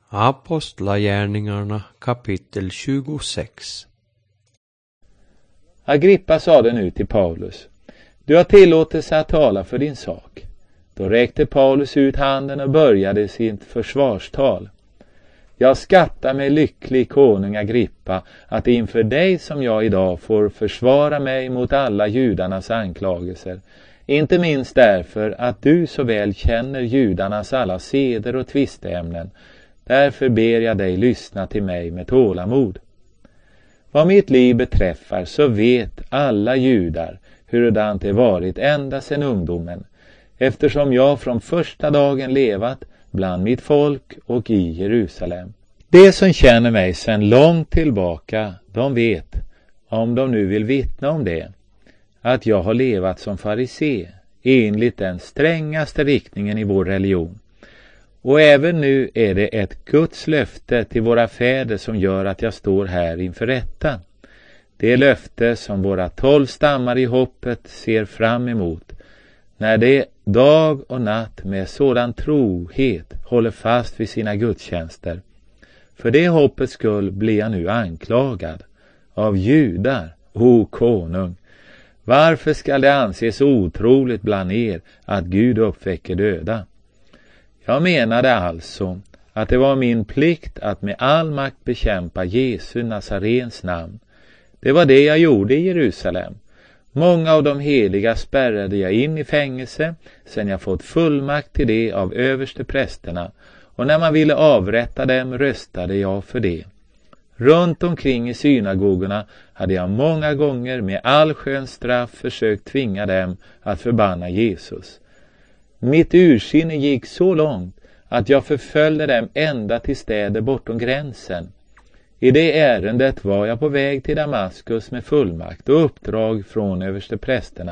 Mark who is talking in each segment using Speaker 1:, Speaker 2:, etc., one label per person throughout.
Speaker 1: Apostlagärningarna kapitel 26.
Speaker 2: Agrippa sade nu till Paulus: Du har tillåtelse att tala för din sak. Då räckte Paulus ut handen och började sitt försvarstal. Jag skattar mig lycklig, konung Agrippa, att inför dig som jag idag får försvara mig mot alla judarnas anklagelser. Inte minst därför att du så väl känner judarnas alla seder och tvisteämnen. Därför ber jag dig lyssna till mig med tålamod. Vad mitt liv beträffar så vet alla judar hurdant det varit ända sedan ungdomen, eftersom jag från första dagen levat bland mitt folk och i Jerusalem. De som känner mig sedan långt tillbaka, de vet, om de nu vill vittna om det, att jag har levat som farisé enligt den strängaste riktningen i vår religion. Och även nu är det ett Guds löfte till våra fäder som gör att jag står här inför rätta. Det löfte som våra 12 stammar i hoppet ser fram emot, när de dag och natt med sådan trohet håller fast vid sina gudstjänster. För det hoppets skull blir jag nu anklagad av judar, o konung. Varför skall det anses otroligt bland er att Gud uppväcker döda? Jag menade alltså att det var min plikt att med all makt bekämpa Jesu Nazarens namn. Det var det jag gjorde i Jerusalem. Många av de heliga spärrade jag in i fängelse sedan jag fått fullmakt till det av överste prästerna, och när man ville avrätta dem röstade jag för det. Runt omkring i synagogorna hade jag många gånger med allsköns straff försökt tvinga dem att förbanna Jesus. Mitt ursinne gick så långt att jag förföljde dem ända till städer bortom gränsen. I det ärendet var jag på väg till Damaskus med fullmakt och uppdrag från översteprästerna.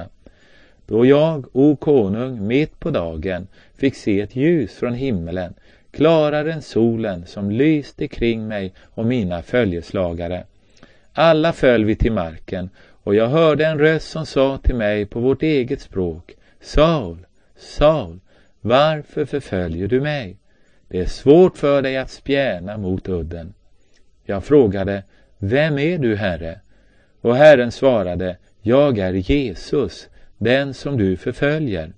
Speaker 2: Då jag, o konung, mitt på dagen fick se ett ljus från himmelen, klarare än solen, som lyste kring mig och mina följeslagare. Alla föll vi till marken, och jag hörde en röst som sa till mig på vårt eget språk: Saul, Saul, varför förföljer du mig? Det är svårt för dig att spjärna mot udden. Jag frågade: Vem är du, Herre? Och Herren svarade: Jag är Jesus, den som du förföljer.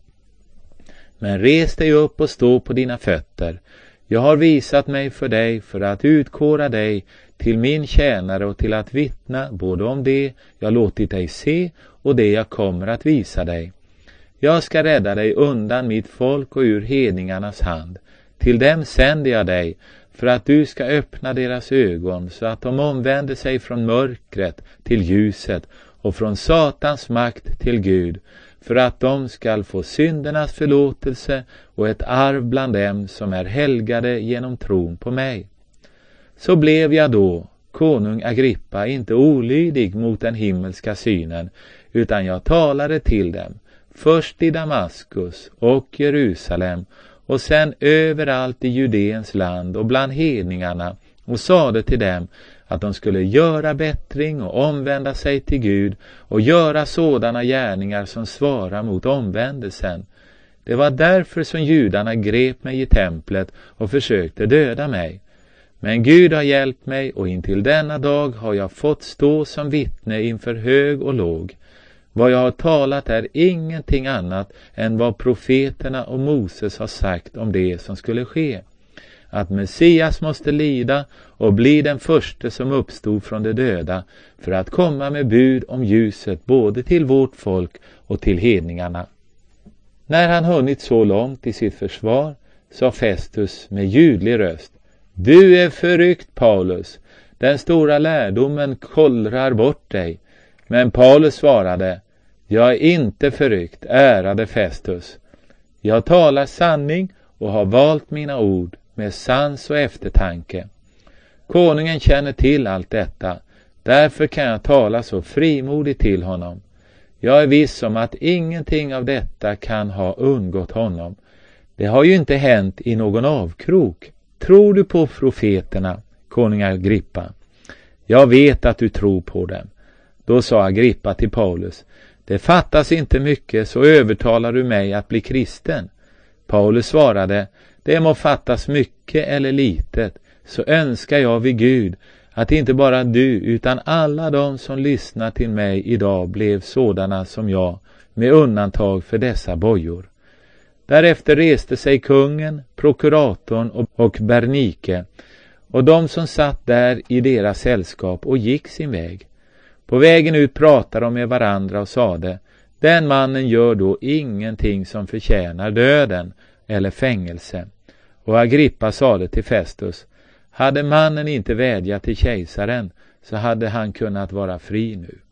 Speaker 2: Men res dig upp och stå på dina fötter. Jag har visat mig för dig för att utkåra dig till min tjänare och till att vittna både om det jag låtit dig se och det jag kommer att visa dig. Jag ska rädda dig undan mitt folk och ur hedningarnas hand. Till dem sänder jag dig, för att du ska öppna deras ögon så att de omvänder sig från mörkret till ljuset och från Satans makt till Gud, för att de ska få syndernas förlåtelse och ett arv bland dem som är helgade genom tron på mig. Så blev jag då, konung Agrippa, inte olydig mot den himmelska synen, utan jag talade till dem, först i Damaskus och Jerusalem, och sen överallt i Judeens land och bland hedningarna, och sade till dem att de skulle göra bättring och omvända sig till Gud och göra sådana gärningar som svarar mot omvändelsen. Det var därför som judarna grep mig i templet och försökte döda mig. Men Gud har hjälpt mig, och intill denna dag har jag fått stå som vittne inför hög och låg. Vad jag har talat är ingenting annat än vad profeterna och Moses har sagt om det som skulle ske. Att Messias måste lida och bli den första som uppstod från de döda, för att komma med bud om ljuset både till vårt folk och till hedningarna. När han hunnit så långt i sitt försvar, sa Festus med ljudlig röst: Du är förryckt, Paulus. Den stora lärdomen kollrar bort dig. Men Paulus svarade: Jag är inte förryckt, ärade Festus. Jag talar sanning och har valt mina ord med sans och eftertanke. Konungen känner till allt detta, därför kan jag tala så frimodigt till honom. Jag är viss om att ingenting av detta kan ha undgått honom. Det har ju inte hänt i någon avkrok. Tror du på profeterna, konung Agrippa? Jag vet att du tror på dem. Då sa Agrippa till Paulus: Det fattas inte mycket, så övertalar du mig att bli kristen. Paulus svarade: Det må fattas mycket eller litet. så önskar jag vid Gud att inte bara du utan alla de som lyssnar till mig idag blev sådana som jag, med undantag för dessa bojor. Därefter reste sig kungen, prokuratorn och Bernike och de som satt där i deras sällskap och gick sin väg. På vägen ut pratade de med varandra och sade: den mannen gör då ingenting som förtjänar döden eller fängelse. Och Agrippa sade till Festus: hade mannen inte vädjat till kejsaren så hade han kunnat vara fri nu.